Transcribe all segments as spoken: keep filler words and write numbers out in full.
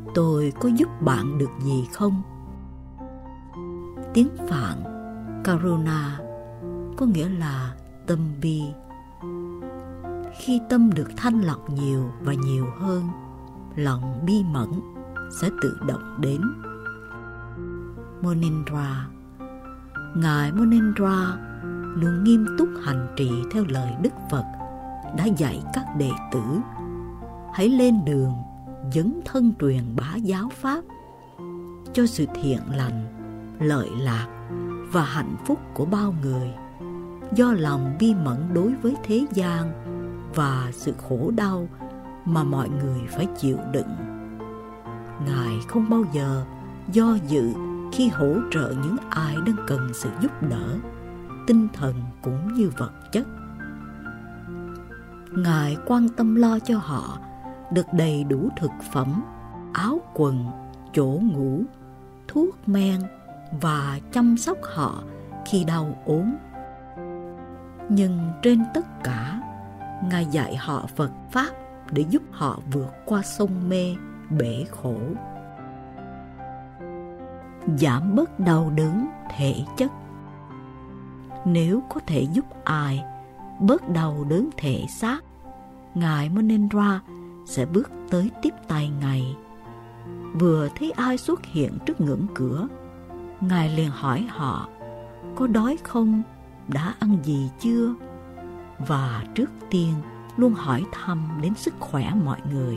tôi có giúp bạn được gì không? Tiếng Phạn Karuna có nghĩa là tâm bi. Khi tâm được thanh lọc nhiều và nhiều hơn, lòng bi mẫn sẽ tự động đến. Monindra. Ngài Monindra luôn nghiêm túc hành trì theo lời Đức Phật đã dạy các đệ tử. Hãy lên đường dấn thân truyền bá giáo pháp cho sự thiện lành, lợi lạc và hạnh phúc của bao người. Do lòng bi mẫn đối với thế gian và sự khổ đau mà mọi người phải chịu đựng, Ngài không bao giờ do dự khi hỗ trợ những ai đang cần sự giúp đỡ, tinh thần cũng như vật chất. Ngài quan tâm lo cho họ được đầy đủ thực phẩm, áo quần, chỗ ngủ, thuốc men và chăm sóc họ khi đau ốm. Nhưng trên tất cả, Ngài dạy họ Phật Pháp để giúp họ vượt qua sông mê, bể khổ. Giảm bớt đau đớn thể chất. Nếu có thể giúp ai bớt đau đớn thể xác, Ngài Monindra sẽ bước tới tiếp tay Ngài. Vừa thấy ai xuất hiện trước ngưỡng cửa, Ngài liền hỏi họ có đói không, đã ăn gì chưa, và trước tiên luôn hỏi thăm đến sức khỏe mọi người.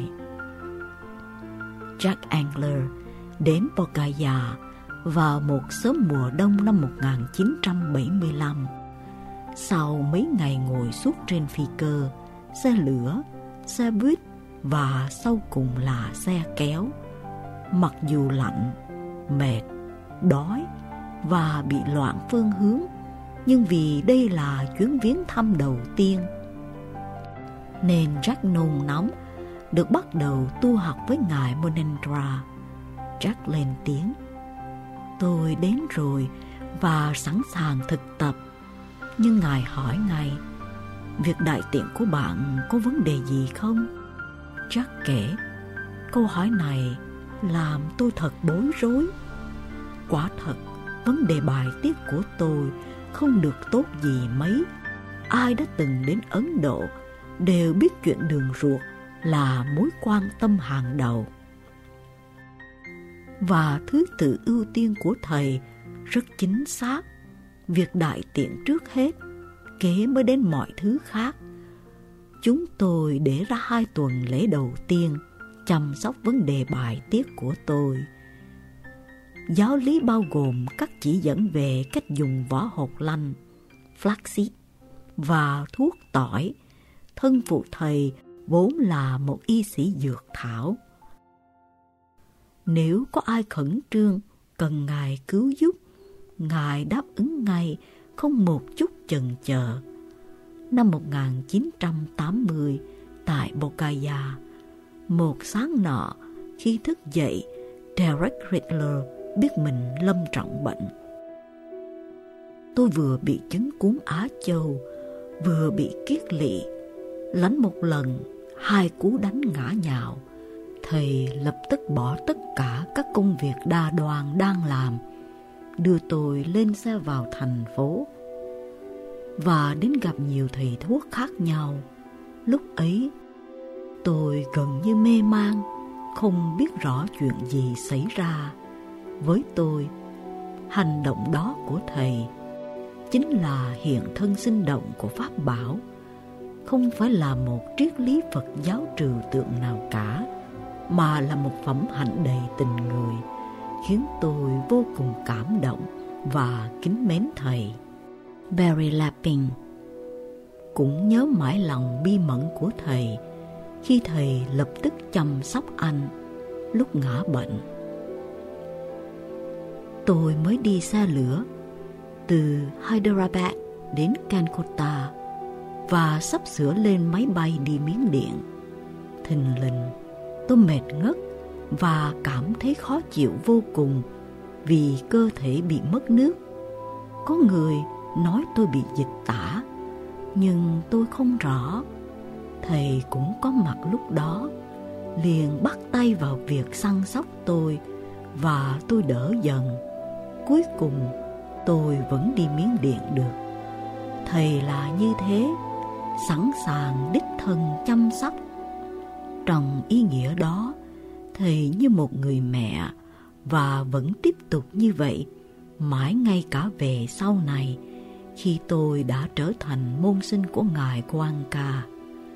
Jack Angler đến Bodh vào một sớm mùa đông năm một nghìn chín trăm bảy mươi lăm. Sau mấy ngày ngồi suốt trên phi cơ, xe lửa, xe buýt và sau cùng là xe kéo, mặc dù lạnh, mệt, đói và bị loạn phương hướng, nhưng vì đây là chuyến viếng thăm đầu tiên, nên Jack nôn nóng được bắt đầu tu học với Ngài Monindra. Jack lên tiếng: tôi đến rồi và sẵn sàng thực tập. Nhưng Ngài hỏi Ngài: việc đại tiện của bạn có vấn đề gì không? Jack kể: câu hỏi này làm tôi thật bối rối. Quả thật, vấn đề bài tiết của tôi không được tốt gì mấy. Ai đã từng đến Ấn Độ đều biết chuyện đường ruột là mối quan tâm hàng đầu. Và thứ tự ưu tiên của thầy rất chính xác. Việc đại tiện trước hết, kế mới đến mọi thứ khác. Chúng tôi để ra hai tuần lễ đầu tiên chăm sóc vấn đề bài tiết của tôi. Giáo lý bao gồm các chỉ dẫn về cách dùng vỏ hột lanh, flaxseed và thuốc tỏi. Thân phụ thầy vốn là một y sĩ dược thảo. Nếu có ai khẩn trương cần Ngài cứu giúp, Ngài đáp ứng ngay, không một chút chần chờ. Năm một nghìn chín trăm tám mươi, tại Bodh, một sáng nọ, khi thức dậy, Derek Riddler biết mình lâm trọng bệnh. Tôi vừa bị chứng cúm Á Châu, vừa bị kiết lỵ, lánh một lần, hai cú đánh ngã nhào. Thầy lập tức bỏ tất cả các công việc đa đoan đang làm, đưa tôi lên xe vào thành phố và đến gặp nhiều thầy thuốc khác nhau. Lúc ấy, tôi gần như mê man, không biết rõ chuyện gì xảy ra. Với tôi, hành động đó của thầy chính là hiện thân sinh động của Pháp bảo, không phải là một triết lý Phật giáo trừu tượng nào cả, mà là một phẩm hạnh đầy tình người, khiến tôi vô cùng cảm động và kính mến thầy. Barry Lappin cũng nhớ mãi lòng bi mẫn của thầy khi thầy lập tức chăm sóc anh lúc ngã bệnh. Tôi mới đi xe lửa từ Hyderabad đến Calcutta và sắp sửa lên máy bay đi Miến Điện. Thình lình, tôi mệt ngất và cảm thấy khó chịu vô cùng vì cơ thể bị mất nước. Có người nói tôi bị dịch tả, nhưng tôi không rõ. Thầy cũng có mặt lúc đó, liền bắt tay vào việc săn sóc tôi và tôi đỡ dần. Cuối cùng tôi vẫn đi Miến Điện được. Thầy là như thế, sẵn sàng đích thân chăm sóc. Trong ý nghĩa đó, thầy như một người mẹ và vẫn tiếp tục như vậy mãi ngay cả về sau này, khi tôi đã trở thành môn sinh của ngài Goenka.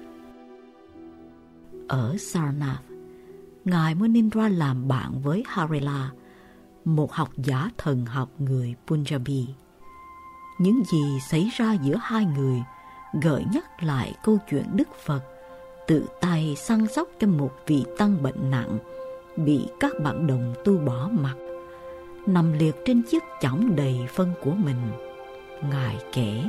Ở Sarnath, ngài Munindra làm bạn với Harila, một học giả thần học người Punjabi. Những gì xảy ra giữa hai người gợi nhắc lại câu chuyện Đức Phật tự tay săn sóc cho một vị tăng bệnh nặng, bị các bạn đồng tu bỏ mặc, nằm liệt trên chiếc chõng đầy phân của mình. Ngài kể: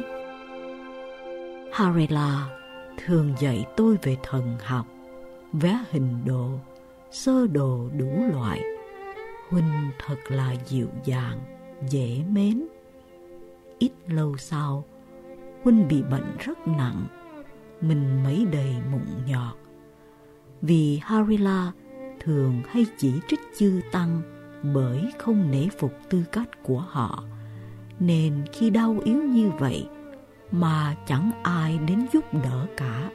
Harila thường dạy tôi về thần học, vẽ hình đồ, sơ đồ đủ loại. Huynh thật là dịu dàng, dễ mến. Ít lâu sau, Huynh bị bệnh rất nặng, mình mấy đầy mụn nhọt. Vì Harila thường hay chỉ trích chư tăng bởi không nể phục tư cách của họ, nên khi đau yếu như vậy mà chẳng ai đến giúp đỡ cả.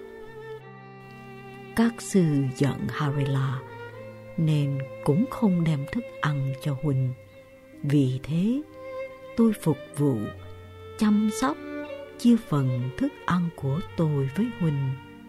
Các sư giận Harila nên cũng không đem thức ăn cho Huynh. Vì thế tôi phục vụ, chăm sóc, chia phần thức ăn của tôi với Huynh.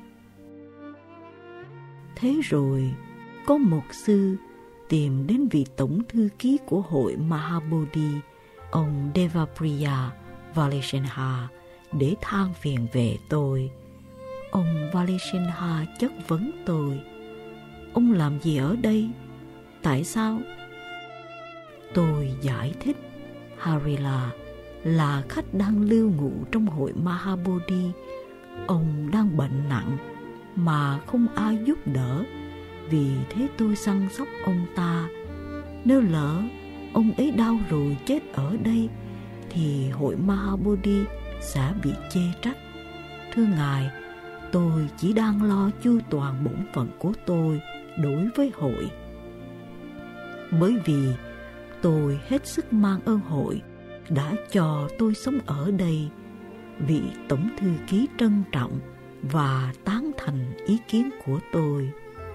Thế rồi có một sư tìm đến vị tổng thư ký của hội Mahabodhi, ông Devapriya Valishenha, để than phiền về tôi. Ông Valishenha chất vấn tôi: Ông làm gì ở đây? Tại sao? Tôi giải thích: Harila là khách đang lưu ngụ trong hội Mahabodhi. Ông đang bệnh nặng mà không ai giúp đỡ, vì thế tôi săn sóc ông ta. Nếu lỡ ông ấy đau rồi chết ở đây thì hội Mahabodhi sẽ bị chê trách. Thưa ngài, tôi chỉ đang lo chu toàn bổn phận của tôi đối với hội. Bởi vì tôi hết sức mang ơn hội đã cho tôi sống ở đây, vị tổng thư ký trân trọng và tán thành ý kiến của tôi.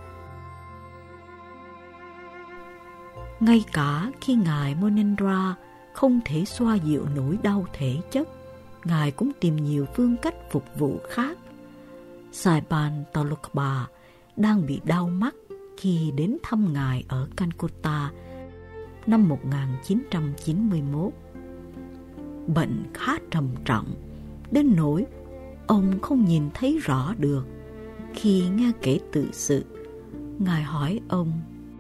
Ngay cả khi ngài Munindra không thể xoa dịu nỗi đau thể chất, ngài cũng tìm nhiều phương cách phục vụ khác. Saipan Talukba đang bị đau mắt khi đến thăm ngài ở Calcutta năm một nghìn chín trăm chín mươi mốt. Bệnh khá trầm trọng, đến nỗi ông không nhìn thấy rõ được. Khi nghe kể tự sự, ngài hỏi ông: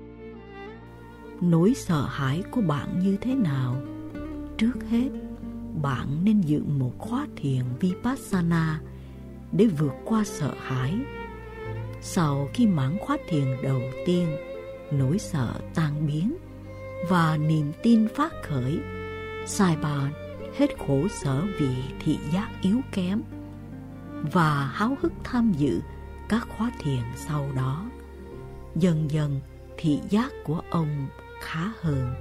Nỗi sợ hãi của bạn như thế nào? Trước hết, bạn nên dự một khóa thiền Vipassana để vượt qua sợ hãi. Sau khi mãn khóa thiền đầu tiên, nỗi sợ tan biến và niềm tin phát khởi. Saipan hết khổ sở vì thị giác yếu kém và háo hức tham dự các khóa thiền sau đó. Dần dần thị giác của ông khá hơn.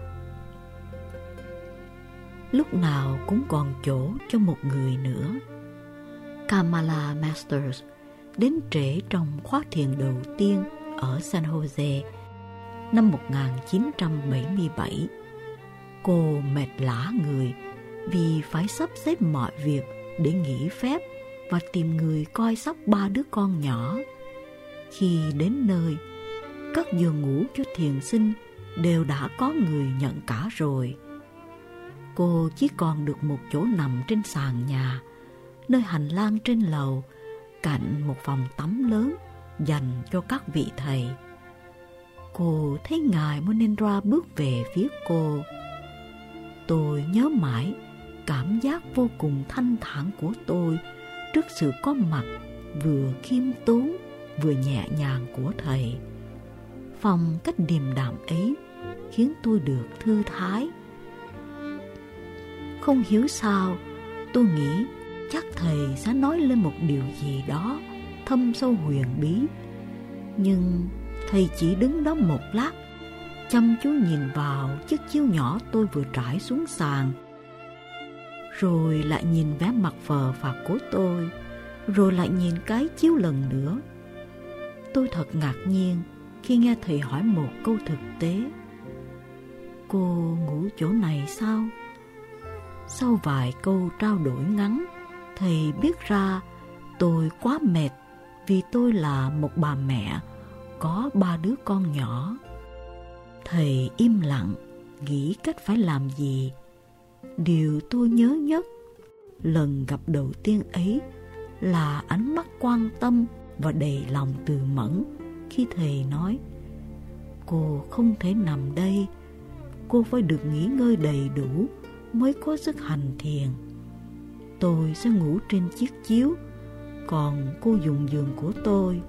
Lúc nào cũng còn chỗ cho một người nữa. Kamala Masters đến trễ trong khóa thiền đầu tiên ở San Jose năm một nghìn chín trăm bảy mươi bảy. Cô mệt lả người vì phải sắp xếp mọi việc để nghỉ phép và tìm người coi sóc ba đứa con nhỏ. Khi đến nơi, các giường ngủ cho thiền sinh đều đã có người nhận cả rồi. Cô chỉ còn được một chỗ nằm trên sàn nhà, nơi hành lang trên lầu, cạnh một phòng tắm lớn dành cho các vị thầy. Cô thấy ngài Munindra bước về phía cô. Tôi nhớ mãi cảm giác vô cùng thanh thản của tôi trước sự có mặt vừa khiêm tốn vừa nhẹ nhàng của thầy. Phong cách điềm đạm ấy khiến tôi được thư thái. Không hiểu sao, tôi nghĩ chắc thầy sẽ nói lên một điều gì đó thâm sâu huyền bí. Nhưng thầy chỉ đứng đó một lát, chăm chú nhìn vào chiếc chiếu nhỏ tôi vừa trải xuống sàn, rồi lại nhìn vẻ mặt phờ phạc của tôi, rồi lại nhìn cái chiếu lần nữa. Tôi thật ngạc nhiên khi nghe thầy hỏi một câu thực tế: cô ngủ chỗ này sao? Sau vài câu trao đổi ngắn, thầy biết ra tôi quá mệt vì tôi là một bà mẹ có ba đứa con nhỏ. Thầy im lặng, nghĩ cách phải làm gì. Điều tôi nhớ nhất lần gặp đầu tiên ấy là ánh mắt quan tâm và đầy lòng từ mẫn khi thầy nói: cô không thể nằm đây, cô phải được nghỉ ngơi đầy đủ mới có sức hành thiền. Tôi sẽ ngủ trên chiếc chiếu, còn cô dùng giường của tôi.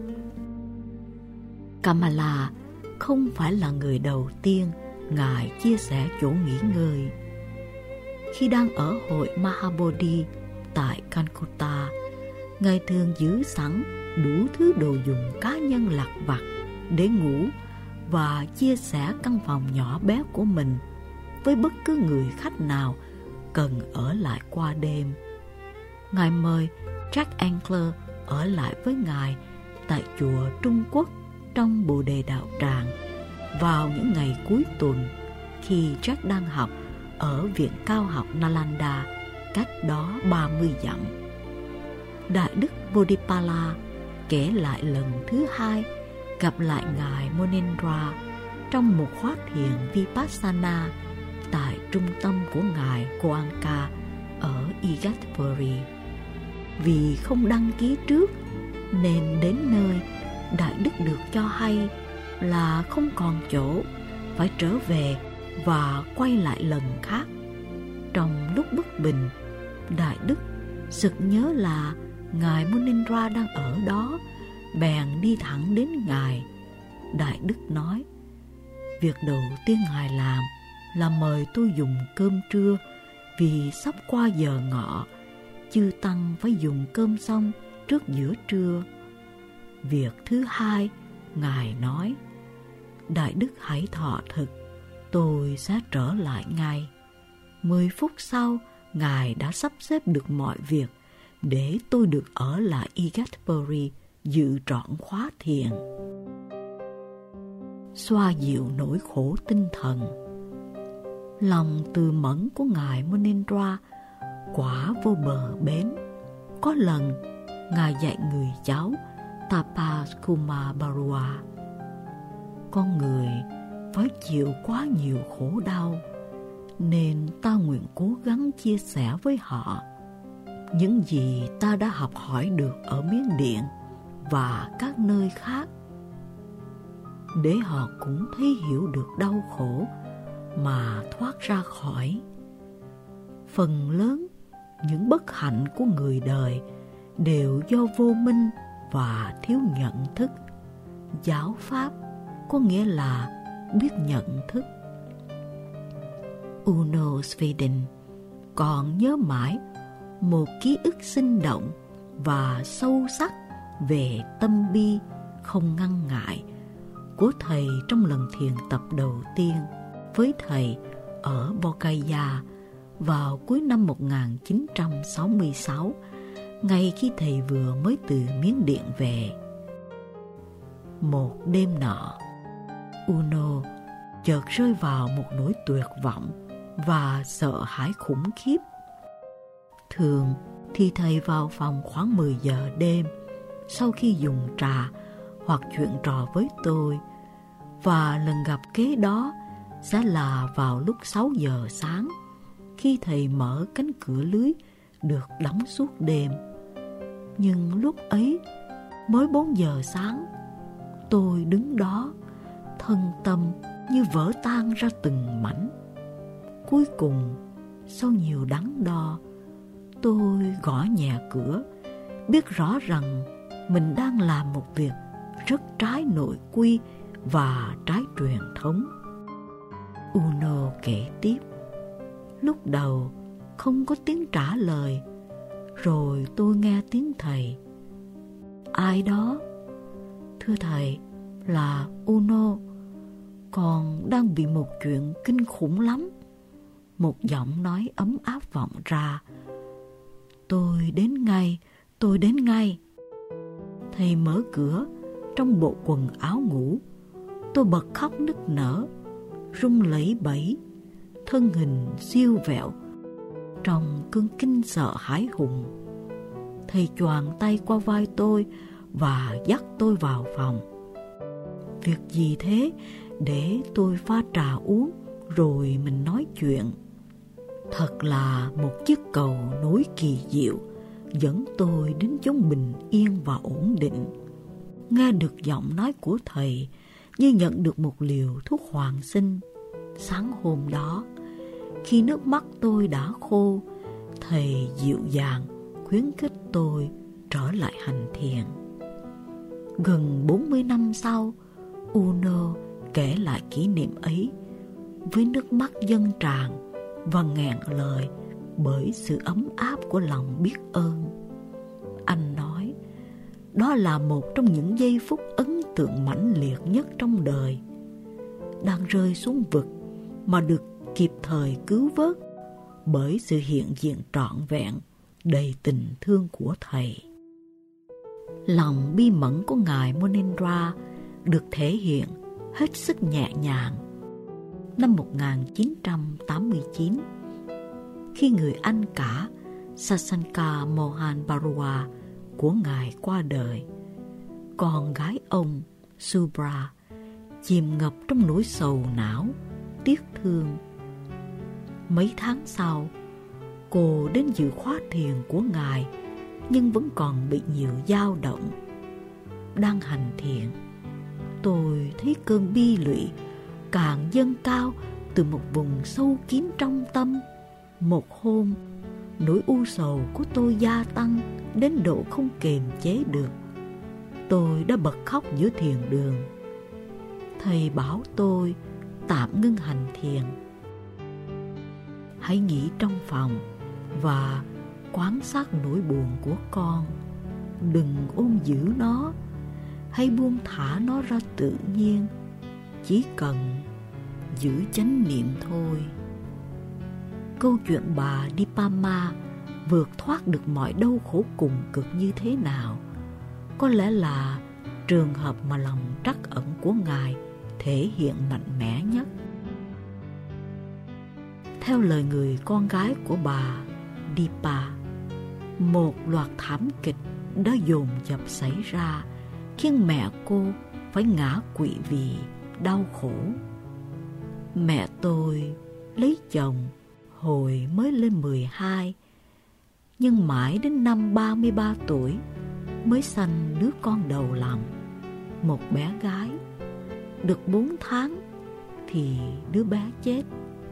Kamala không phải là người đầu tiên Ngài chia sẻ chỗ nghỉ ngơi. Khi đang ở hội Mahabodhi tại Calcutta, Ngài thường giữ sẵn đủ thứ đồ dùng cá nhân lặt vặt để ngủ và chia sẻ căn phòng nhỏ bé của mình với bất cứ người khách nào cần ở lại qua đêm. Ngài mời Jack Ankler ở lại với Ngài tại chùa Trung Quốc trong Bồ Đề Đạo Tràng vào những ngày cuối tuần khi Jack đang học ở Viện Cao học Nalanda, cách đó ba mươi dặm. Đại đức Bodhipala kể lại lần thứ hai gặp lại Ngài Monendra trong một khóa thiền Vipassana tại trung tâm của Ngài Goenka ở Igatpuri. Vì không đăng ký trước nên đến nơi, Đại đức được cho hay là không còn chỗ, phải trở về và quay lại lần khác. Trong lúc bất bình, Đại đức sực nhớ là Ngài Monendra đang ở đó, bèn đi thẳng đến Ngài. Đại đức nói: việc đầu tiên Ngài làm là mời tôi dùng cơm trưa, vì sắp qua giờ ngọ, chư tăng phải dùng cơm xong trước giữa trưa. Việc thứ hai, Ngài nói: Đại đức hãy thọ thực, tôi sẽ trở lại ngay. Mười phút sau, Ngài đã sắp xếp được mọi việc để tôi được ở lại Igatpuri dự trọn khóa thiền. Xoa dịu nỗi khổ tinh thần. Lòng từ mẫn của Ngài Monendra quả vô bờ bến. Có lần, Ngài dạy người cháu Tapas Kumar Barua: con người phải chịu quá nhiều khổ đau, nên ta nguyện cố gắng chia sẻ với họ những gì ta đã học hỏi được ở Miến Điện và các nơi khác, để họ cũng thấy hiểu được đau khổ mà thoát ra khỏi. Phần lớn những bất hạnh của người đời đều do vô minh và thiếu nhận thức. Giáo pháp có nghĩa là biết nhận thức. Uno Sveden còn nhớ mãi một ký ức sinh động và sâu sắc về tâm bi không ngăn ngại của thầy trong lần thiền tập đầu tiên với thầy ở Bodhgaya vào cuối năm một nghìn chín trăm sáu mươi sáu, ngay khi thầy vừa mới từ Miến Điện về. Một đêm nọ, Uno chợt rơi vào một nỗi tuyệt vọng và sợ hãi khủng khiếp. Thường thì thầy vào phòng khoảng mười giờ đêm sau khi dùng trà hoặc chuyện trò với tôi, và lần gặp kế đó sẽ là vào lúc sáu giờ sáng, khi thầy mở cánh cửa lưới được đóng suốt đêm. Nhưng lúc ấy mới bốn giờ sáng, tôi đứng đó, thân tâm như vỡ tan ra từng mảnh. Cuối cùng, sau nhiều đắn đo, tôi gõ nhẹ cửa, biết rõ rằng mình đang làm một việc rất trái nội quy và trái truyền thống. Uno kể tiếp: lúc đầu không có tiếng trả lời, rồi tôi nghe tiếng thầy: ai đó? Thưa thầy, là Uno, con đang bị một chuyện kinh khủng lắm. Một giọng nói ấm áp vọng ra. Tôi đến ngay, tôi đến ngay. Thầy mở cửa trong bộ quần áo ngủ. Tôi bật khóc nức nở, run lẩy bẩy, thân hình siêu vẹo trong cơn kinh sợ hãi hùng. Thầy choàng tay qua vai tôi và dắt tôi vào phòng. Việc gì thế? Để tôi pha trà uống rồi mình nói chuyện. Thật là một chiếc cầu nối kỳ diệu dẫn tôi đến chốn bình yên và ổn định. Nghe được giọng nói của thầy như nhận được một liều thuốc hoàn sinh. Sáng hôm đó, khi nước mắt tôi đã khô, thầy dịu dàng khuyến khích tôi trở lại hành thiền. Gần bốn mươi năm sau, Uno kể lại kỷ niệm ấy với nước mắt dâng tràn và nghẹn lời bởi sự ấm áp của lòng biết ơn. Anh nói, đó là một trong những giây phút ấn tượng mãnh liệt nhất trong đời. Đang rơi xuống vực mà được kịp thời cứu vớt bởi sự hiện diện trọn vẹn, đầy tình thương của thầy. Lòng bi mẫn của ngài Monendra được thể hiện hết sức nhẹ nhàng. Năm một nghìn chín trăm tám mươi chín, khi người anh cả Sasanka Mohan Barua của ngài qua đời, con gái ông Subra chìm ngập trong nỗi sầu não, tiếc thương. Mấy tháng sau, cô đến dự khóa thiền của ngài nhưng vẫn còn bị nhiều dao động. Đang hành thiền, tôi thấy cơn bi lụy càng dâng cao từ một vùng sâu kín trong tâm. Một hôm, nỗi u sầu của tôi gia tăng đến độ không kềm chế được. Tôi đã bật khóc giữa thiền đường. Thầy bảo tôi tạm ngưng hành thiền. Hãy nghỉ trong phòng và quan sát nỗi buồn của con. Đừng ôm giữ nó, hãy buông thả nó ra tự nhiên. Chỉ cần giữ chánh niệm thôi. Câu chuyện bà Dipama vượt thoát được mọi đau khổ cùng cực như thế nào có lẽ là trường hợp mà lòng trắc ẩn của ngài thể hiện mạnh mẽ nhất. Theo lời người con gái của bà Dipa, một loạt thảm kịch đã dồn dập xảy ra khiến mẹ cô phải ngã quỵ vì đau khổ. Mẹ tôi lấy chồng hồi mới lên mười hai, nhưng mãi đến năm ba mươi ba tuổi mới sanh đứa con đầu lòng, một bé gái. Được bốn tháng thì đứa bé chết.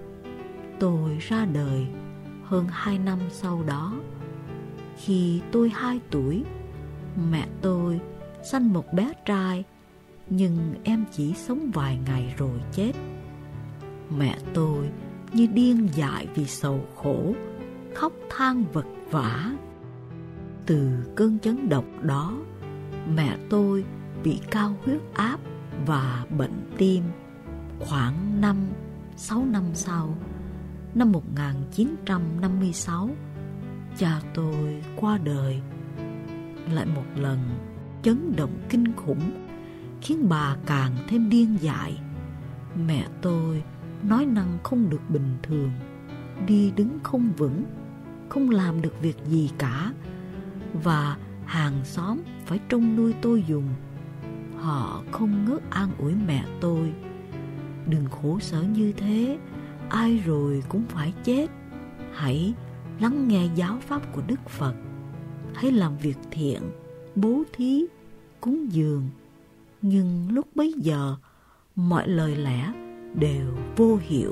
Tôi ra đời hơn hai năm sau đó. Khi tôi hai tuổi, mẹ tôi sanh một bé trai, nhưng em chỉ sống vài ngày rồi chết. Mẹ tôi như điên dại vì sầu khổ, khóc than vật vã. Từ cơn chấn động đó, mẹ tôi bị cao huyết áp và bệnh tim. Khoảng năm, sáu năm sau, năm một nghìn chín trăm năm mươi sáu, cha tôi qua đời. Lại một lần, chấn động kinh khủng khiến bà càng thêm điên dại. Mẹ tôi nói năng không được bình thường, đi đứng không vững, không làm được việc gì cả, và hàng xóm phải trông nuôi tôi dùng. Họ không ngớt an ủi mẹ tôi: đừng khổ sở như thế, ai rồi cũng phải chết. Hãy lắng nghe giáo pháp của Đức Phật. Hãy làm việc thiện, bố thí, cúng dường. Nhưng lúc bấy giờ, mọi lời lẽ đều vô hiệu.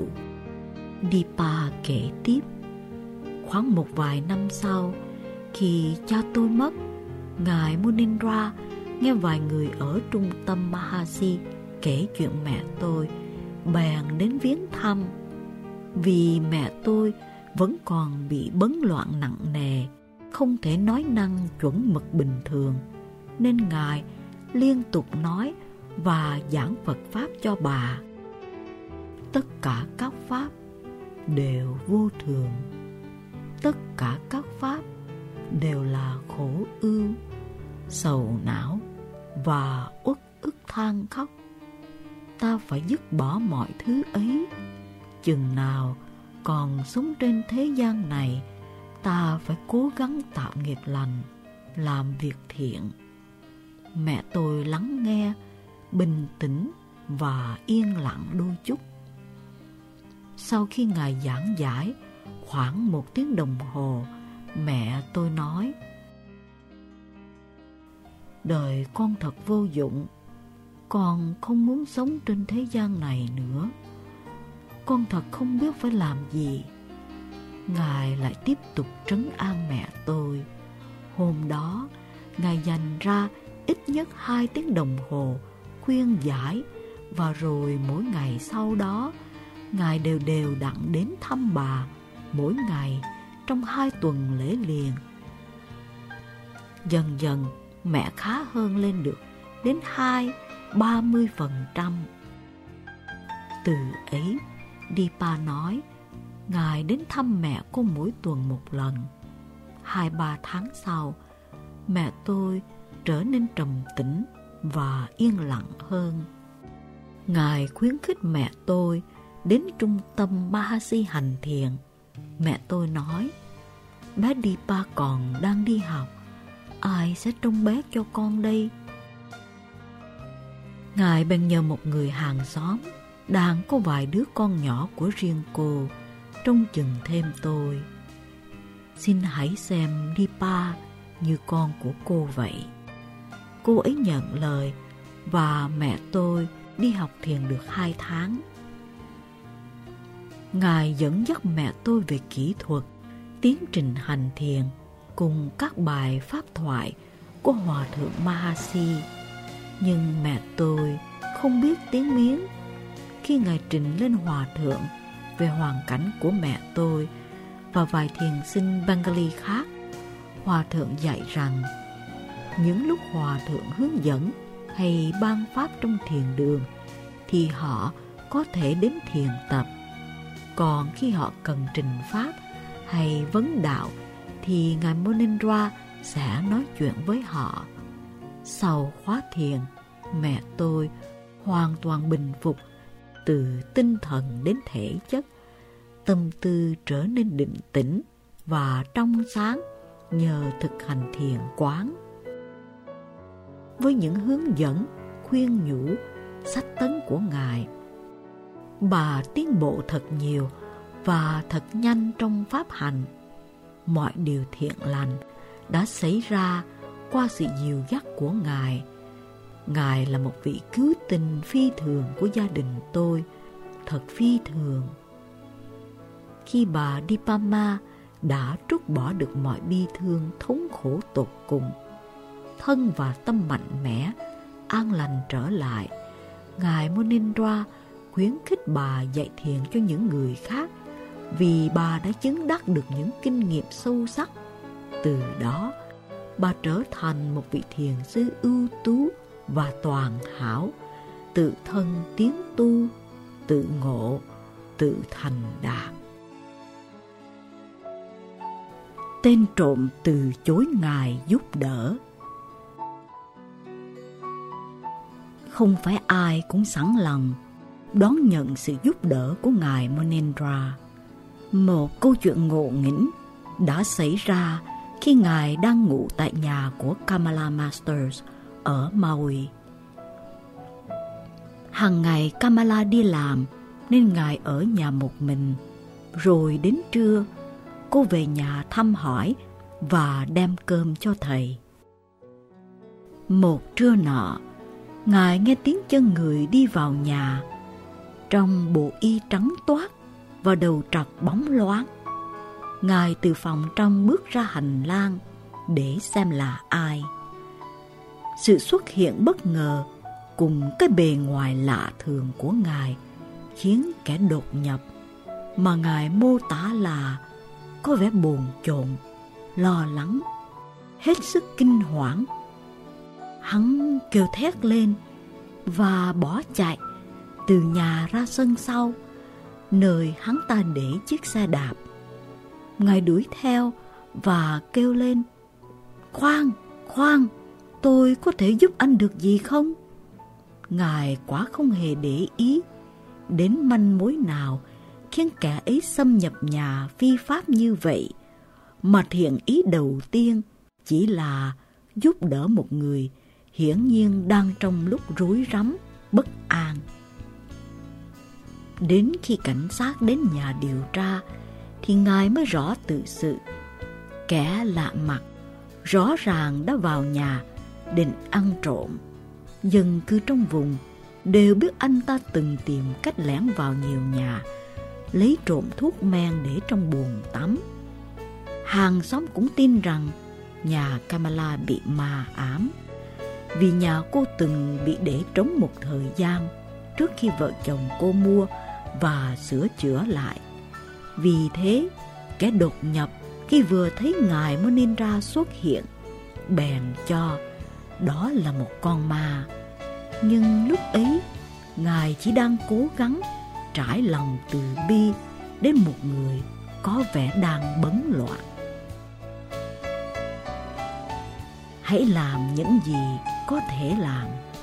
Dipa kể tiếp, khoảng một vài năm sau, khi cha tôi mất, ngài Munindra nghe vài người ở trung tâm Mahasi kể chuyện mẹ tôi, bèn đến viếng thăm. Vì mẹ tôi vẫn còn bị bấn loạn nặng nề, không thể nói năng chuẩn mực bình thường, nên ngài liên tục nói và giảng Phật Pháp cho bà. Tất cả các Pháp đều vô thường. Tất cả các Pháp đều là khổ ưu, sầu não và uất ức than khóc. Ta phải dứt bỏ mọi thứ ấy. Chừng nào còn sống trên thế gian này, ta phải cố gắng tạo nghiệp lành, làm việc thiện. Mẹ tôi lắng nghe, bình tĩnh và yên lặng đôi chút. Sau khi Ngài giảng giải khoảng một tiếng đồng hồ, mẹ tôi nói: đời con thật vô dụng. Con không muốn sống trên thế gian này nữa. Con thật không biết phải làm gì. Ngài lại tiếp tục trấn an mẹ tôi. Hôm đó, Ngài dành ra ít nhất hai tiếng đồng hồ khuyên giải, và rồi mỗi ngày sau đó, Ngài đều đều đặn đến thăm bà mỗi ngày trong hai tuần lễ liền. Dần dần, mẹ khá hơn lên được đến hai, ba mươi phần trăm. Từ ấy, Dipa nói, Ngài đến thăm mẹ cô mỗi tuần một lần. Hai ba tháng sau, mẹ tôi trở nên trầm tĩnh và yên lặng hơn. Ngài khuyến khích mẹ tôi đến trung tâm Mahasi hành thiền. Mẹ tôi nói, bé Dipa còn đang đi học, ai sẽ trông bé cho con đây? Ngài bèn nhờ một người hàng xóm đang có vài đứa con nhỏ của riêng cô trông chừng thêm tôi. Xin hãy xem Dipa như con của cô vậy. Cô ấy nhận lời và mẹ tôi đi học thiền được hai tháng. Ngài dẫn dắt mẹ tôi về kỹ thuật, tiến trình hành thiền cùng các bài pháp thoại của Hòa thượng Mahasi. Nhưng mẹ tôi không biết tiếng Miến. Khi Ngài trình lên Hòa thượng về hoàn cảnh của mẹ tôi và vài thiền sinh Bengali khác, Hòa thượng dạy rằng những lúc Hòa thượng hướng dẫn hay ban pháp trong thiền đường thì họ có thể đến thiền tập. Còn khi họ cần trình pháp hay vấn đạo thì Ngài Monendra sẽ nói chuyện với họ. Sau khóa thiền, mẹ tôi hoàn toàn bình phục từ tinh thần đến thể chất. Tâm tư trở nên định tĩnh và trong sáng nhờ thực hành thiền quán. Với những hướng dẫn, khuyên nhủ, sách tấn của Ngài, bà tiến bộ thật nhiều và thật nhanh trong pháp hành. Mọi điều thiện lành đã xảy ra qua sự dìu dắt của Ngài. Ngài là một vị cứu tinh phi thường của gia đình tôi, thật phi thường. Khi bà Dipama đã trút bỏ được mọi bi thương thống khổ tột cùng, thân và tâm mạnh mẽ, an lành trở lại, Ngài Monendra khuyến khích bà dạy thiền cho những người khác vì bà đã chứng đắc được những kinh nghiệm sâu sắc. Từ đó, bà trở thành một vị thiền sư ưu tú và toàn hảo, tự thân tiến tu, tự ngộ, tự thành đạt. Tên trộm từ chối Ngài giúp đỡ. Không phải ai cũng sẵn lòng đón nhận sự giúp đỡ của Ngài Monendra. Một câu chuyện ngộ nghĩnh đã xảy ra khi Ngài đang ngủ tại nhà của Kamala Masters ở Maui. Hàng ngày Kamala đi làm nên Ngài ở nhà một mình. Rồi đến trưa, cô về nhà thăm hỏi và đem cơm cho thầy. Một trưa nọ, Ngài nghe tiếng chân người đi vào nhà, trong bộ y trắng toát và đầu trọc bóng loáng. Ngài từ phòng trong bước ra hành lang để xem là ai. Sự xuất hiện bất ngờ cùng cái bề ngoài lạ thường của Ngài khiến kẻ đột nhập, mà Ngài mô tả là có vẻ bồn chồn, lo lắng, hết sức kinh hoảng. Hắn kêu thét lên và bỏ chạy từ nhà ra sân sau, nơi hắn ta để chiếc xe đạp. Ngài đuổi theo và kêu lên: "Khoan, khoan, tôi có thể giúp anh được gì không?" Ngài quả không hề để ý đến manh mối nào khiến kẻ ấy xâm nhập nhà phi pháp như vậy, mà thiện ý đầu tiên chỉ là giúp đỡ một người hiển nhiên đang trong lúc rối rắm, bất an. Đến khi cảnh sát đến nhà điều tra thì Ngài mới rõ tự sự. Kẻ lạ mặt rõ ràng đã vào nhà định ăn trộm. Dân cư trong vùng đều biết anh ta từng tìm cách lẻn vào nhiều nhà, lấy trộm thuốc men để trong bồn tắm. Hàng xóm cũng tin rằng nhà Kamala bị ma ám, vì nhà cô từng bị để trống một thời gian trước khi vợ chồng cô mua và sửa chữa lại. Vì thế, kẻ đột nhập khi vừa thấy ngài Moninra xuất hiện bèn cho đó là một con ma. Nhưng lúc ấy, ngài chỉ đang cố gắng trải lòng từ bi đến một người có vẻ đang bấn loạn. Hãy làm những gì có thể làm.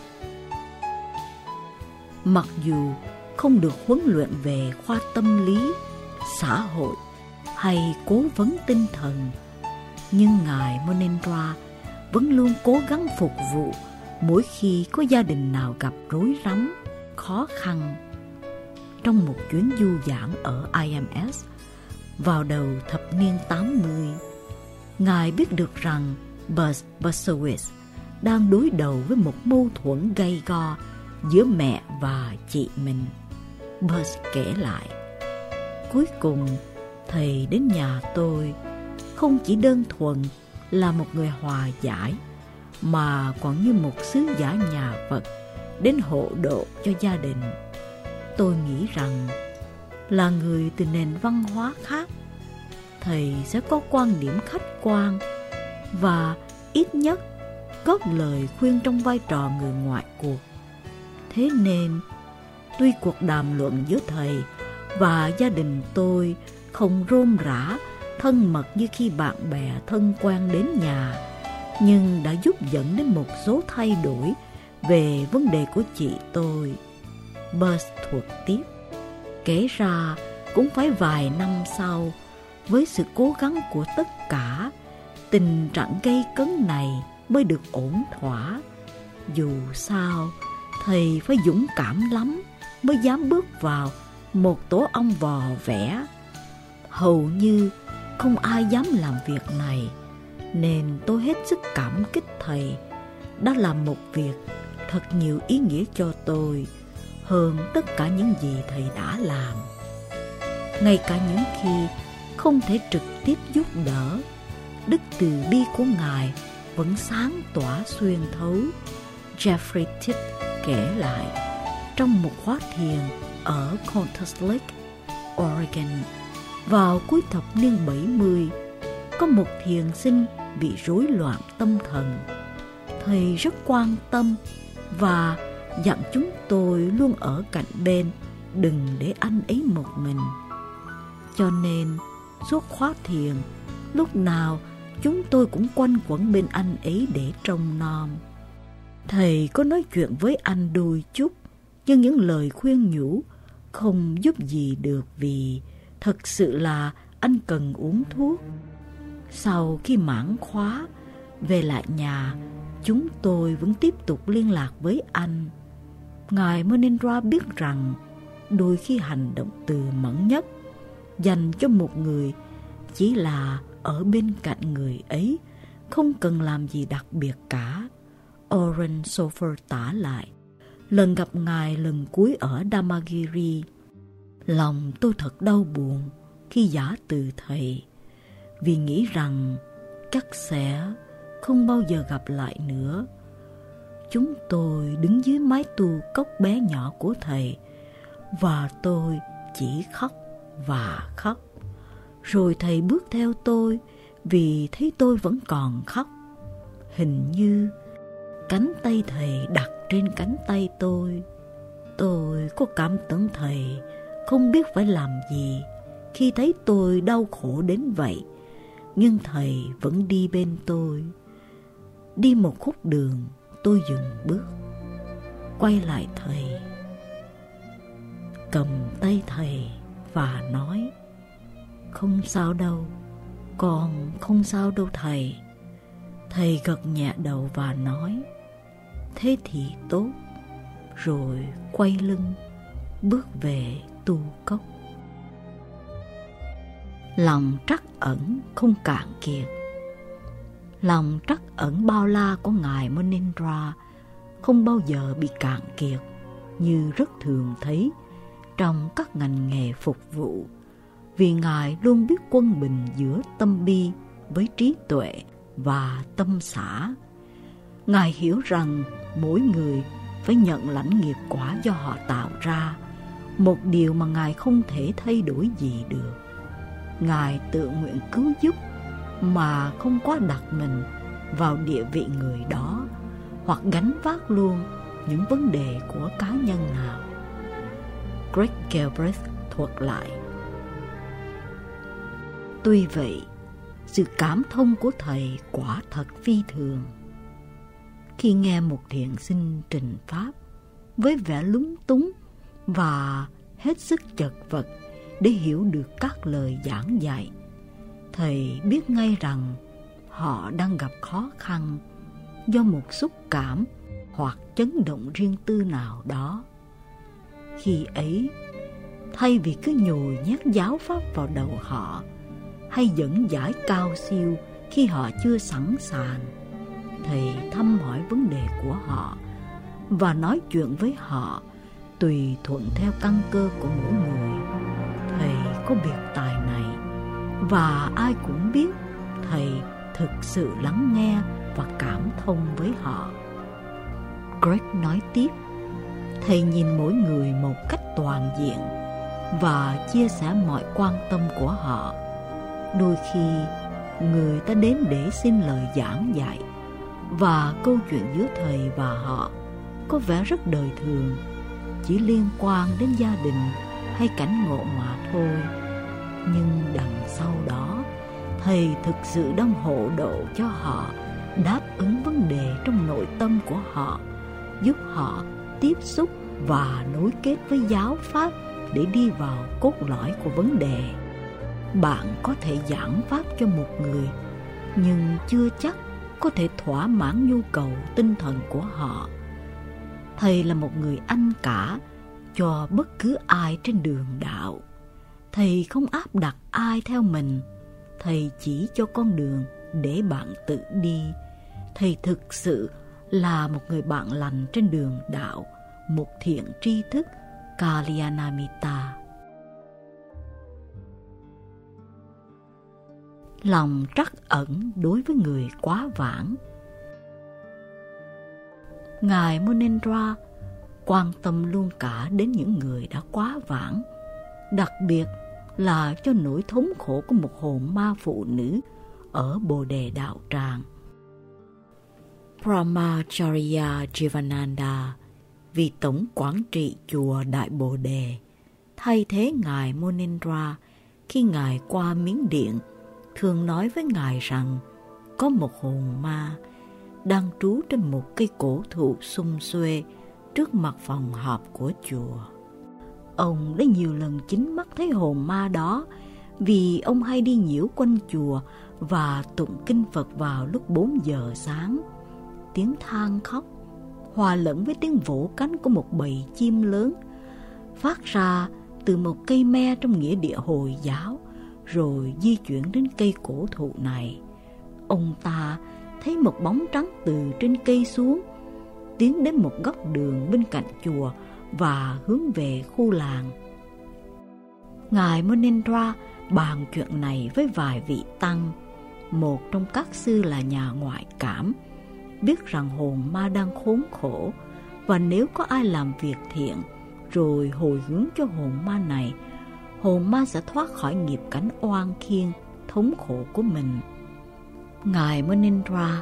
Mặc dù không được huấn luyện về khoa tâm lý, xã hội hay cố vấn tinh thần, nhưng ngài Moninra vẫn luôn cố gắng phục vụ mỗi khi có gia đình nào gặp rối rắm, khó khăn. Trong một chuyến du giảng ở i em ét vào đầu thập niên tám mươi, ngài biết được rằng Buzz Buzzowitz đang đối đầu với một mâu thuẫn gay go giữa mẹ và chị mình. Buzz kể lại: "Cuối cùng, thầy đến nhà tôi không chỉ đơn thuần là một người hòa giải, mà còn như một sứ giả nhà Phật đến hộ độ cho gia đình. Tôi nghĩ rằng là người từ nền văn hóa khác, thầy sẽ có quan điểm khách quan và ít nhất góp lời khuyên trong vai trò người ngoại cuộc. Thế nên, tuy cuộc đàm luận giữa thầy và gia đình tôi không rôm rả, thân mật như khi bạn bè thân quen đến nhà, nhưng đã giúp dẫn đến một số thay đổi về vấn đề của chị tôi." Buzz thuật tiếp: "Kể ra cũng phải vài năm sau, với sự cố gắng của tất cả, tình trạng gây cấn này mới được ổn thỏa. Dù sao, thầy phải dũng cảm lắm mới dám bước vào một tổ ong vò vẽ. Hầu như không ai dám làm việc này, nên tôi hết sức cảm kích thầy đã làm một việc thật nhiều ý nghĩa cho tôi hơn tất cả những gì thầy đã làm. Ngay cả những khi không thể trực tiếp giúp đỡ, đức từ bi của ngài vẫn sáng tỏa xuyên thấu." Jeffrey Tipp kể lại trong một khóa thiền ở Contest Lake, Oregon, vào cuối thập niên bảy mươi, có một thiền sinh bị rối loạn tâm thần. Thầy rất quan tâm và dặn chúng tôi luôn ở cạnh bên, đừng để anh ấy một mình. Cho nên, suốt khóa thiền, lúc nào chúng tôi cũng quanh quẩn bên anh ấy để trông nom. Thầy có nói chuyện với anh đôi chút, nhưng những lời khuyên nhủ không giúp gì được, vì thật sự là anh cần uống thuốc. Sau khi mãn khóa, về lại nhà, chúng tôi vẫn tiếp tục liên lạc với anh. Ngài Moninra biết rằng đôi khi hành động từ mẫn nhất dành cho một người chỉ là ở bên cạnh người ấy, không cần làm gì đặc biệt cả. Oren Sofer tả lại: "Lần gặp ngài lần cuối ở Damagiri, lòng tôi thật đau buồn khi giả từ thầy, vì nghĩ rằng chắc sẽ không bao giờ gặp lại nữa. Chúng tôi đứng dưới mái tu cốc bé nhỏ của thầy, và tôi chỉ khóc và khóc. Rồi thầy bước theo tôi vì thấy tôi vẫn còn khóc. Hình như Cánh tay thầy đặt trên cánh tay tôi. Tôi có cảm tưởng thầy không biết phải làm gì khi thấy tôi đau khổ đến vậy. Nhưng thầy vẫn đi bên tôi. Đi một khúc đường, tôi dừng bước, quay lại thầy, cầm tay thầy và nói: "Không sao đâu, con không sao đâu thầy." Thầy gật nhẹ đầu và nói: "Thế thì tốt." Rồi quay lưng, bước về tu cốc. Lòng trắc ẩn không cạn kiệt. Lòng trắc ẩn bao la của Ngài Munindra không bao giờ bị cạn kiệt như rất thường thấy trong các ngành nghề phục vụ, vì Ngài luôn biết quân bình giữa tâm bi với trí tuệ và tâm xả. Ngài hiểu rằng mỗi người phải nhận lãnh nghiệp quả do họ tạo ra, một điều mà Ngài không thể thay đổi gì được. Ngài tự nguyện cứu giúp mà không quá đặt mình vào địa vị người đó hoặc gánh vác luôn những vấn đề của cá nhân nào. Greg Galbraith thuật lại: "Tuy vậy, sự cảm thông của thầy quả thật phi thường." Khi nghe một thiện sinh trình pháp với vẻ lúng túng và hết sức chật vật để hiểu được các lời giảng dạy, thầy biết ngay rằng họ đang gặp khó khăn do một xúc cảm hoặc chấn động riêng tư nào đó. Khi ấy, thay vì cứ nhồi nhét giáo pháp vào đầu họ hay dẫn giải cao siêu khi họ chưa sẵn sàng, thầy thăm hỏi vấn đề của họ và nói chuyện với họ tùy thuận theo căn cơ của mỗi người. Thầy có biệt tài này và ai cũng biết thầy thực sự lắng nghe và cảm thông với họ. Greg nói tiếp: "Thầy nhìn mỗi người một cách toàn diện và chia sẻ mọi quan tâm của họ. Đôi khi người ta đến để xin lời giảng dạy, và câu chuyện giữa thầy và họ có vẻ rất đời thường, chỉ liên quan đến gia đình hay cảnh ngộ mà thôi. Nhưng đằng sau đó, thầy thực sự đang hộ độ cho họ đáp ứng vấn đề trong nội tâm của họ, giúp họ tiếp xúc và nối kết với giáo pháp để đi vào cốt lõi của vấn đề. Bạn có thể giảng pháp cho một người, nhưng chưa chắc có thể thỏa mãn nhu cầu tinh thần của họ. Thầy là một người anh cả cho bất cứ ai trên đường đạo. Thầy không áp đặt ai theo mình. Thầy chỉ cho con đường để bạn tự đi. Thầy thực sự là một người bạn lành trên đường đạo, một thiện tri thức Kalyanamitta." Lòng trắc ẩn đối với người quá vãng. Ngài Munindra quan tâm luôn cả đến những người đã quá vãng, đặc biệt là cho nỗi thống khổ của một hồn ma phụ nữ ở Bồ Đề Đạo Tràng. Brahmacharya Jivananda, vị tổng quản trị chùa Đại Bồ Đề, thay thế Ngài Munindra khi Ngài qua Miến Điện, thường nói với Ngài rằng có một hồn ma đang trú trên một cây cổ thụ sum xuê trước mặt phòng họp của chùa. Ông đã nhiều lần chính mắt thấy hồn ma đó vì ông hay đi nhiễu quanh chùa và tụng kinh Phật vào lúc bốn giờ sáng. Tiếng than khóc hòa lẫn với tiếng vỗ cánh của một bầy chim lớn phát ra từ một cây me trong nghĩa địa Hồi giáo, rồi di chuyển đến cây cổ thụ này. Ông ta thấy một bóng trắng từ trên cây xuống, tiến đến một góc đường bên cạnh chùa và hướng về khu làng. Ngài Munindra bàn chuyện này với vài vị tăng. Một trong các sư là nhà ngoại cảm, biết rằng hồn ma đang khốn khổ, và nếu có ai làm việc thiện rồi hồi hướng cho hồn ma này, hồn ma sẽ thoát khỏi nghiệp cảnh oan khiên thống khổ của mình. Ngài Munindra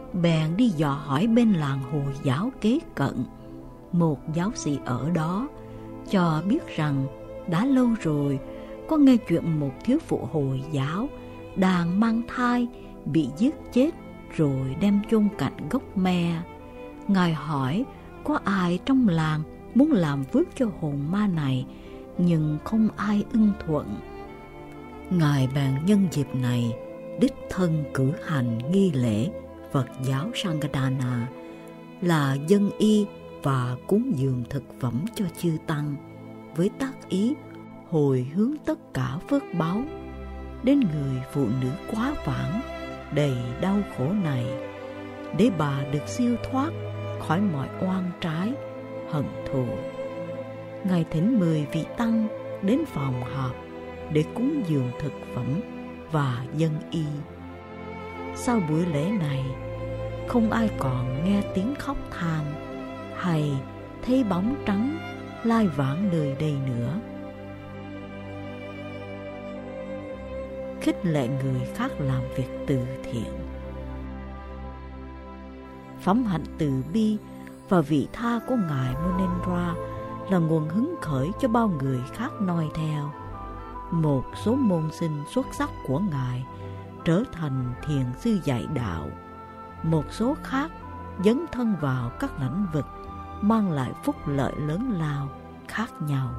bèn đi dò hỏi bên làng Hồi giáo kế cận, một giáo sĩ ở đó, cho biết rằng đã lâu rồi có nghe chuyện một thiếu phụ Hồi giáo đang mang thai bị giết chết rồi đem chôn cạnh gốc me. Ngài hỏi có ai trong làng muốn làm phước cho hồn ma này, nhưng không ai ưng thuận. Ngài bèn nhân dịp này đích thân cử hành nghi lễ Phật giáo Sanghadana là dâng y và cúng dường thực phẩm cho chư tăng, với tác ý hồi hướng tất cả phước báu đến người phụ nữ quá vãng đầy đau khổ này, để bà được siêu thoát khỏi mọi oan trái, hận thù. Ngài thỉnh mười vị tăng đến phòng họp để cúng dường thực phẩm và dâng y. Sau buổi lễ này, không ai còn nghe tiếng khóc than hay thấy bóng trắng lai vãng nơi đây nữa. Khích lệ người khác làm việc từ thiện. Phẩm hạnh từ bi và vị tha của Ngài Munindra là nguồn hứng khởi cho bao người khác noi theo. Một số môn sinh xuất sắc của Ngài trở thành thiền sư dạy đạo, một số khác dấn thân vào các lĩnh vực mang lại phúc lợi lớn lao khác nhau.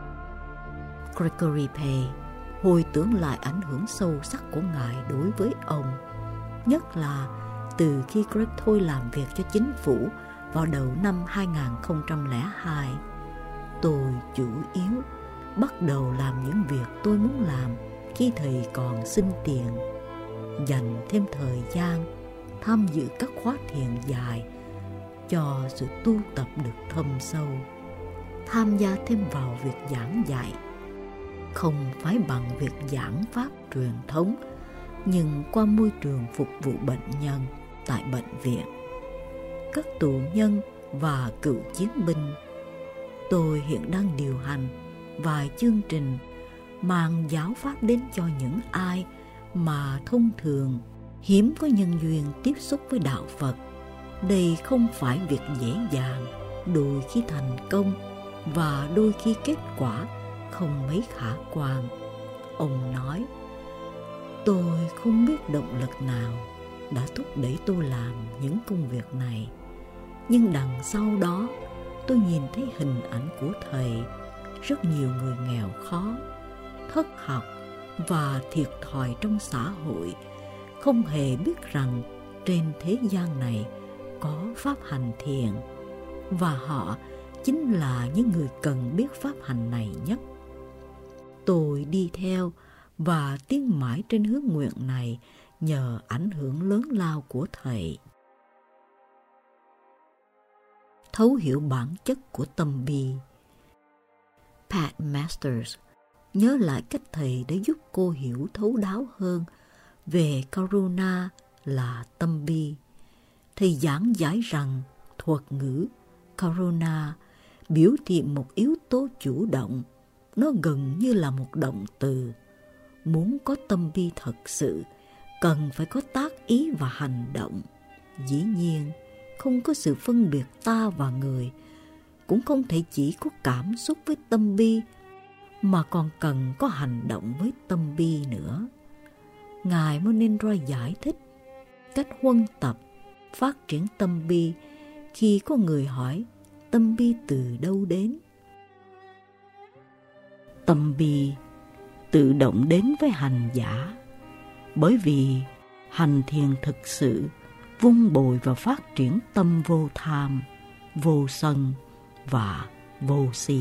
Gregory Pay hồi tưởng lại ảnh hưởng sâu sắc của Ngài đối với ông, nhất là từ khi Greg thôi làm việc cho chính phủ vào đầu năm hai không không hai. Tôi chủ yếu bắt đầu làm những việc tôi muốn làm khi thầy còn xin tiền, dành thêm thời gian tham dự các khóa thiền dài cho sự tu tập được thâm sâu, tham gia thêm vào việc giảng dạy, không phải bằng việc giảng pháp truyền thống, nhưng qua môi trường phục vụ bệnh nhân tại bệnh viện, các tù nhân và cựu chiến binh. Tôi hiện đang điều hành vài chương trình mang giáo pháp đến cho những ai mà thông thường hiếm có nhân duyên tiếp xúc với đạo Phật. Đây không phải việc dễ dàng, đôi khi thành công và đôi khi kết quả không mấy khả quan. Ông nói, tôi không biết động lực nào đã thúc đẩy tôi làm những công việc này, nhưng đằng sau đó tôi nhìn thấy hình ảnh của thầy. Rất nhiều người nghèo khó, thất học và thiệt thòi trong xã hội không hề biết rằng trên thế gian này có pháp hành thiền, và họ chính là những người cần biết pháp hành này nhất. Tôi đi theo và tiến mãi trên hướng nguyện này nhờ ảnh hưởng lớn lao của thầy. Thấu hiểu bản chất của tâm bi. Pat Masters nhớ lại cách thầy đã giúp cô hiểu thấu đáo hơn về Karuna là tâm bi. Thầy giảng giải rằng thuật ngữ Karuna biểu thị một yếu tố chủ động, nó gần như là một động từ. Muốn có tâm bi thật sự, cần phải có tác ý và hành động. Dĩ nhiên, không có sự phân biệt ta và người, cũng không thể chỉ có cảm xúc với tâm bi, mà còn cần có hành động với tâm bi nữa. Ngài Munindra giải thích cách huân tập phát triển tâm bi khi có người hỏi tâm bi từ đâu đến. Tâm bi tự động đến với hành giả, bởi vì hành thiền thực sự vun bồi và phát triển tâm vô tham, vô sân và vô si.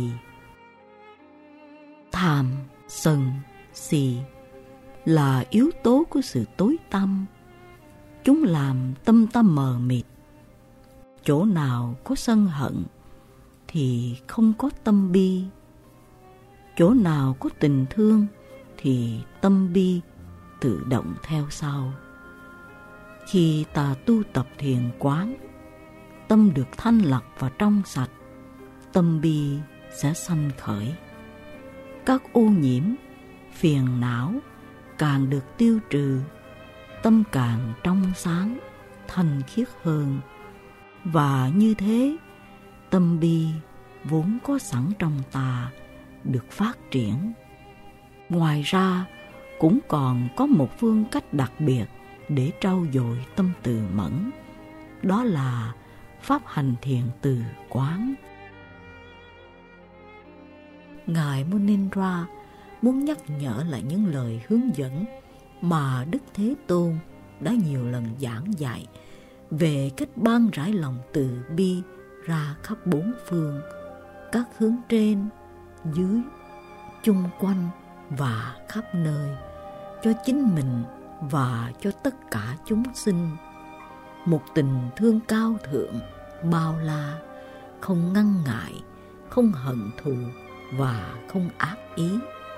Tham, sân, si là yếu tố của sự tối tăm. Chúng làm tâm ta mờ mịt. Chỗ nào có sân hận thì không có tâm bi. Chỗ nào có tình thương thì tâm bi tự động theo sau. Khi ta tu tập thiền quán, tâm được thanh lọc và trong sạch, tâm bi sẽ sanh khởi. Các ô nhiễm, phiền não càng được tiêu trừ, tâm càng trong sáng, thanh khiết hơn. Và như thế, tâm bi vốn có sẵn trong ta được phát triển. Ngoài ra, cũng còn có một phương cách đặc biệt để trau dồi tâm từ mẫn, đó là pháp hành thiền từ quán. Ngài Munindra muốn nhắc nhở lại những lời hướng dẫn mà Đức Thế Tôn đã nhiều lần giảng dạy về cách ban rải lòng từ bi ra khắp bốn phương, các hướng trên, dưới, chung quanh và khắp nơi, cho chính mình và cho tất cả chúng sinh. Một tình thương cao thượng, bao la, không ngăn ngại, không hận thù và không ác ý.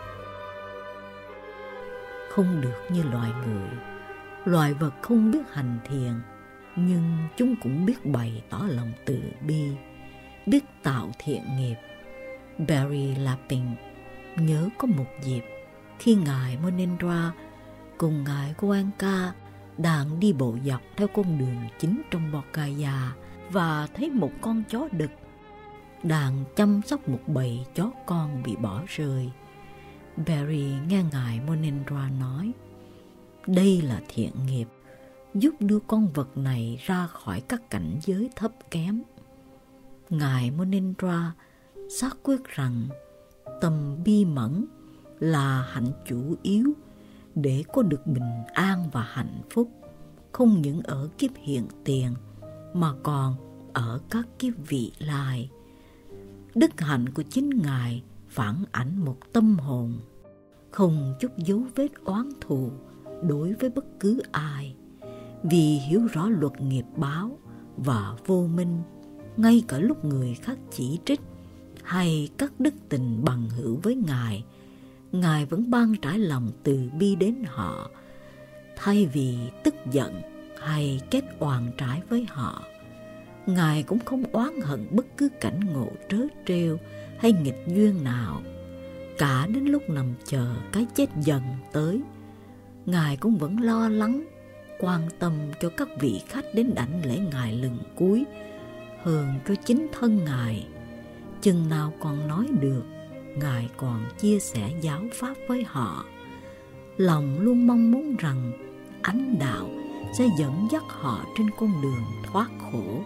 Không được như loài người, loài vật không biết hành thiền, nhưng chúng cũng biết bày tỏ lòng từ bi, biết tạo thiện nghiệp. Barry Lappin nhớ có một dịp khi Ngài Munindra cùng Ngài Goenka đang đi bộ dọc theo con đường chính trong Bodh Gaya và thấy một con chó đực đang chăm sóc một bầy chó con bị bỏ rơi. Barry nghe Ngài Munindra nói, đây là thiện nghiệp, giúp đưa con vật này ra khỏi các cảnh giới thấp kém. Ngài Munindra xác quyết rằng tâm bi mẫn là hạnh chủ yếu để có được bình an và hạnh phúc, không những ở kiếp hiện tiền mà còn ở các kiếp vị lai. Đức hạnh của chính Ngài phản ảnh một tâm hồn không chút dấu vết oán thù đối với bất cứ ai, vì hiểu rõ luật nghiệp báo và vô minh. Ngay cả lúc người khác chỉ trích hay các đức tình bằng hữu với Ngài, Ngài vẫn ban trải lòng từ bi đến họ, thay vì tức giận hay kết oan trái với họ. Ngài cũng không oán hận bất cứ cảnh ngộ trớ trêu hay nghịch duyên nào. Cả đến lúc nằm chờ cái chết dần tới, Ngài cũng vẫn lo lắng, quan tâm cho các vị khách đến đảnh lễ Ngài lần cuối hơn cho chính thân Ngài. Chừng nào còn nói được, Ngài còn chia sẻ giáo pháp với họ. Lòng luôn mong muốn rằng ánh đạo sẽ dẫn dắt họ trên con đường thoát khổ.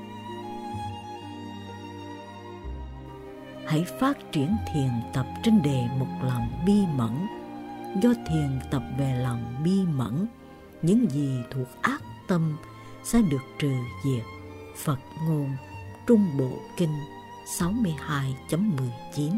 Hãy phát triển thiền tập trên đề mục lòng bi mẫn. Do thiền tập về lòng bi mẫn, những gì thuộc ác tâm sẽ được trừ diệt. Phật ngôn Trung Bộ Kinh sáu mươi hai chấm mười chín.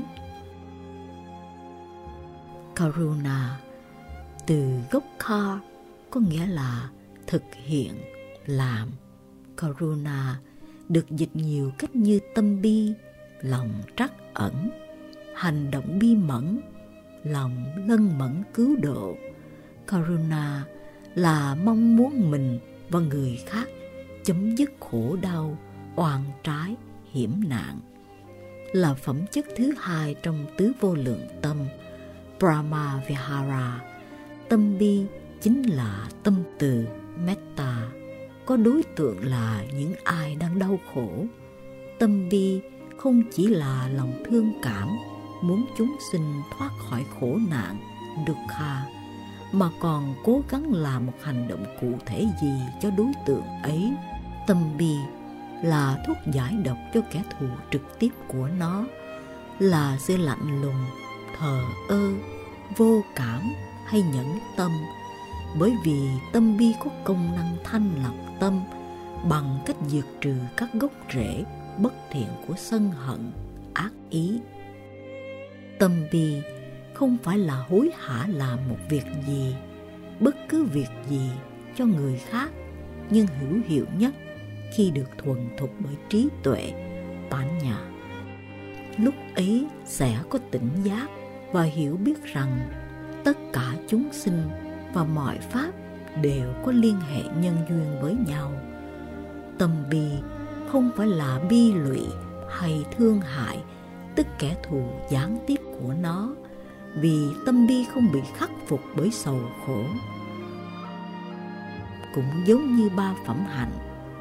Karuna từ gốc kar có nghĩa là thực hiện, làm. Karuna được dịch nhiều cách như tâm bi, lòng trắc ẩn, hành động bi mẫn, lòng lân mẫn cứu độ. Karuna là mong muốn mình và người khác chấm dứt khổ đau, oan trái, hiểm nạn. Là phẩm chất thứ hai trong tứ vô lượng tâm, Brahma Vihara. Tâm bi chính là tâm từ, metta, có đối tượng là những ai đang đau khổ. Tâm bi không chỉ là lòng thương cảm, muốn chúng sinh thoát khỏi khổ nạn, dukkha, mà còn cố gắng làm một hành động cụ thể gì cho đối tượng ấy. Tâm bi là thuốc giải độc cho kẻ thù trực tiếp của nó, là sự lạnh lùng, thờ ơ, vô cảm hay nhẫn tâm, bởi vì tâm bi có công năng thanh lọc tâm bằng cách diệt trừ các gốc rễ bất thiện của sân hận, ác ý. Tâm bi không phải là hối hả làm một việc gì, bất cứ việc gì cho người khác, nhưng hữu hiệu nhất khi được thuần thục bởi trí tuệ, panya. Lúc ấy sẽ có tỉnh giác và hiểu biết rằng tất cả chúng sinh và mọi pháp đều có liên hệ nhân duyên với nhau. Tâm bi không phải là bi lụy hay thương hại tức kẻ thù gián tiếp của nó, vì tâm bi không bị khắc phục bởi sầu khổ. Cũng giống như ba phẩm hạnh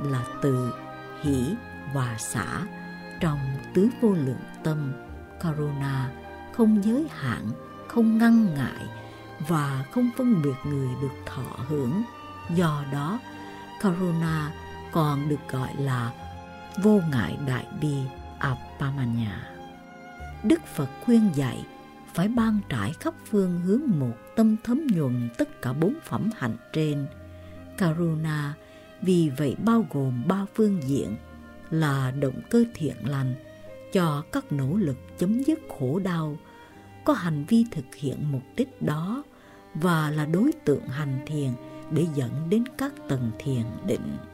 là từ, hỷ và xả trong tứ vô lượng tâm. Karuna không giới hạn, không ngăn ngại và không phân biệt người được thọ hưởng. Do đó, Karuna còn được gọi là vô ngại đại bi Appamanya. Đức Phật khuyên dạy phải ban trải khắp phương hướng một tâm thấm nhuần tất cả bốn phẩm hạnh trên. Karuna vì vậy bao gồm ba phương diện là động cơ thiện lành cho các nỗ lực chấm dứt khổ đau, có hành vi thực hiện mục đích đó và là đối tượng hành thiền để dẫn đến các tầng thiền định.